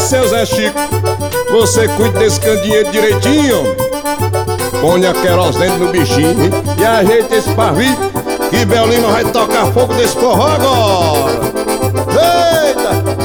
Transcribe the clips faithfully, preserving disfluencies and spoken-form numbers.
seu Zé Chico, você cuide desse candeeiro direitinho, homem. Põe a querosene no bichinho e ajeita esse pavio, que Belino vai tocar fogo desse forró agora. Eita!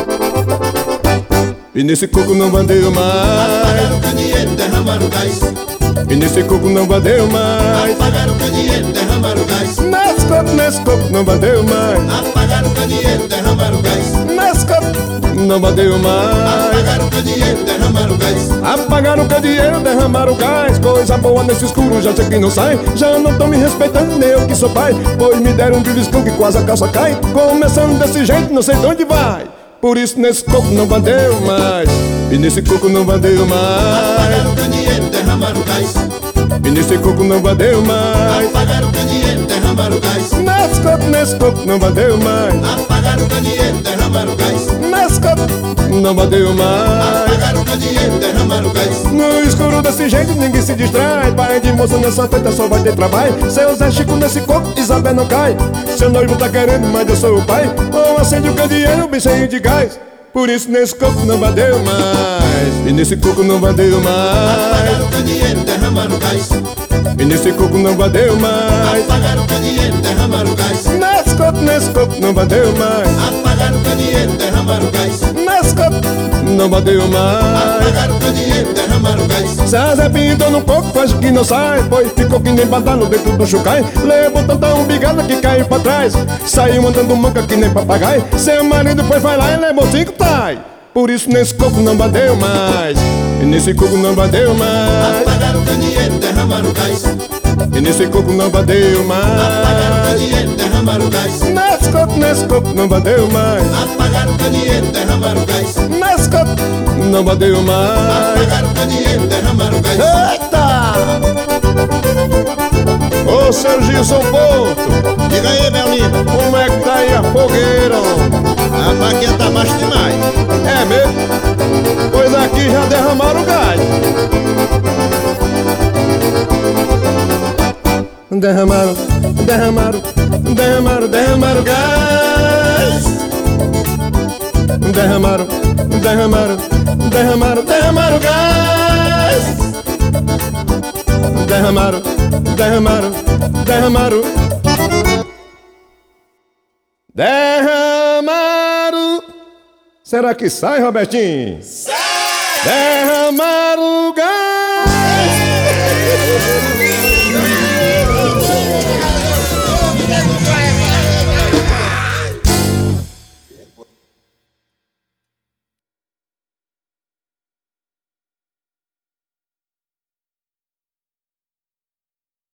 E nesse coco não bandeio mais. Apagaram o candeeiro, derramaram o gás. E nesse coco não bandeio mais. Apagaram o candeeiro, derramaram o gás. Nesse coco, nesse coco não bandeio mais. Apagaram o candeeiro, derramaram o gás. Nesse coco não bandeio mais. Apagaram o candeeiro, derramaram o gás. Apagaram o candeeiro, derramaram o gás. Coisa boa nesse escuro, já sei que não sai. Já não tão me respeitando, nem eu que sou pai. Pois me deram um beliscão que quase a calça cai. Começando desse jeito, não sei de onde vai. Por isso nesse coco não bandeio mais. E nesse coco não bandeio mais. Apagaram o candeeiro, derramaram o gás. E nesse coco não bandeio mais. Apagaram o candeeiro, derramaram o gás. Nesse coco, nesse coco não bandeio mais. Apagaram o candeeiro, derramaram o gás. Nesse coco não bandeio mais. Apagaram o candeeiro, derramaram o gás. No escuro desse jeito ninguém se distrai. Pai de moça nessa feita só vai ter trabalho. Seu Zé Chico nesse coco, Isabel não cai. Seu noivo tá querendo, mas eu sou o pai. Ou acende o candeeiro bem cheio de gás. Por isso nesse coco não bandeio mais. E nesse coco não bandeio mais. Apagaram o candeeiro, derramaram o gás. E nesse coco não bandeio mais. Apagaram o candeeiro, derramaram o gás. Nesse coco, nesse coco não bandeio mais. Apagaram o candeeiro, derramaram o gás. Nesse coco não bandeio mais. Apagaram o candeeiro, derramaram o gás. Se Zé pintou no coco, faz que não sai. Pois ficou que nem badalo dentro do chucai. Levou tanta umbigada que caiu pra trás. Saiu andando manca que nem papagaio. Seu marido depois vai lá e levou cinco tai. Por isso nesse coco não bandeio mais. E nesse coco não bandeio mais. Apagaram o candeeiro, derramaram o gás. E nesse coco não bandeio Apagaram o mais. candeeiro, derramaram o gás. Nesse coco, nesse coco não bandeio mais. Apagaram o candeeiro, derramaram o gás. Nesse coco não bandeio mais. Apagaram o candeeiro, derramaram o gás. Eita! Ô seu Gilson Porto, Diga aí, Belino. como é que tá aí a fogueira? A faquinha tá baixo demais. É mesmo? Pois aqui já derramaram o gás. Derramaram, derramaram, derramaram, derramaram gás. Derramaram, derramaram, derramaram, derramaram gás. Derramaram, derramaram, derramaram. Derramaram. Será que sai, Robertinho? Sai! Derramaram o gás.